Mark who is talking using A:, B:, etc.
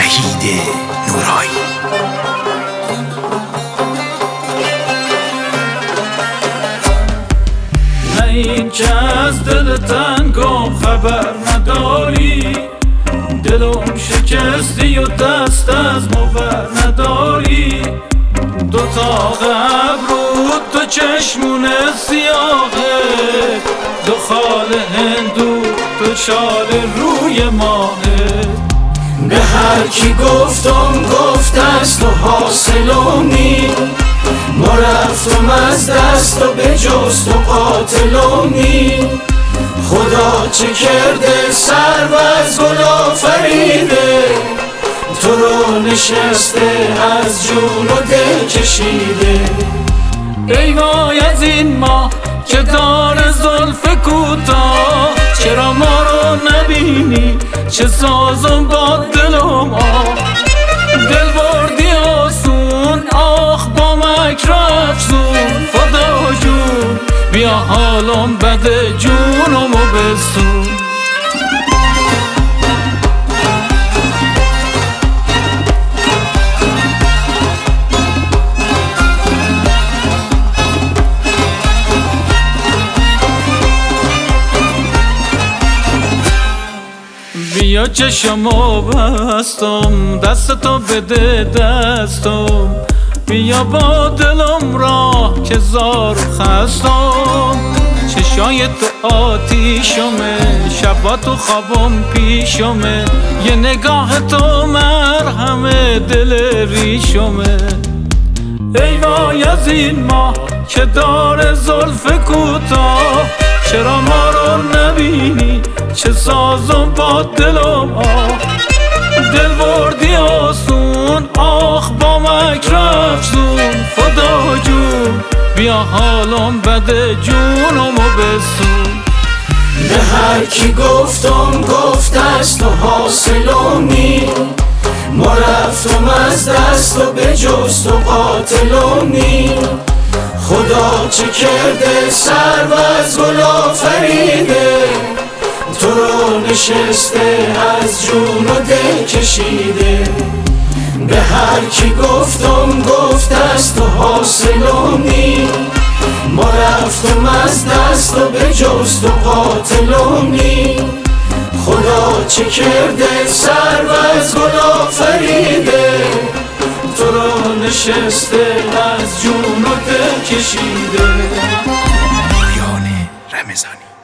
A: وحید نورایی.
B: نه این که از دل تنگم خبر نداری، دلم شکستی و دست از مور نداری. دوتا ابرو تو چشمونت سیاهه، دو خال هندو تو شال روی ماهه.
C: به هر کی گفتم گفت است و حاصلم نی، ما رفتم از دست و به جست و قاتلم نی. خدا چه کرده سرو از گل آفریده، تو رو نشسته از جون و دل کشیده.
B: ای وای از این ماه که داره زلف کوتاه، چرا ما رو نبینی چه سازم با دلم دل بردی آسون آخ با مکر افزون. خدا جون بیا حالم بده جونمو بسون. بیا چشمو بستم دستتو بده دستم، بیا با دلم راه که زار و خستم. چشای تو آتیشمه شبا تو خوابم پیشمه، یه نگاه تو مرهمه دل ریشمه. ای وای از این ماه که داره زلف کوتاه، چرا ما رو نبینی چه سازم با دلم دل بردی آسون آخ با مکر افزون. خدا جون بیا حالم بده جونمو بسون.
C: به هر کی گفتم گفت است و حاصلم نی، ما رفتم از دست و به جست و قاتلم نی. خدا چه کرده سرو از گل آفریده، تو رو نشسته از جون و دل کشیده. به هر کی گفتم گفت است و حاصلم نی، ما رفتم از دست و به جست و قاتلم نی. خدا چه کرده سرو از گل آفریده، تو رو نشسته از جون و دل کشیده.
A: پایان رمضانی.